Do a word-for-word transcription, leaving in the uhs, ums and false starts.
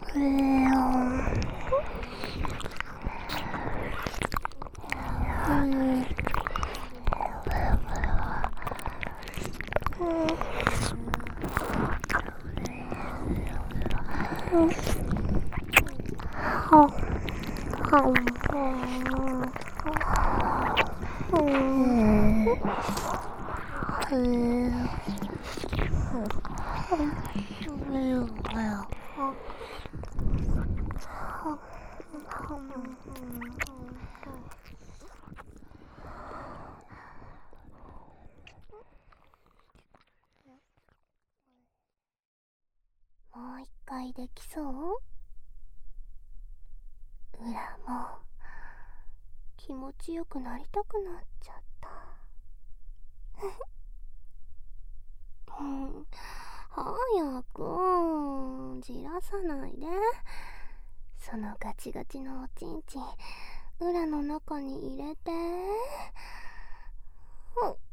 もう一回できそう？うらも気持ちよくなりたくなっちゃった。うん、早くじらさないで。そのガチガチのおちんちんうらの中に入れて。うん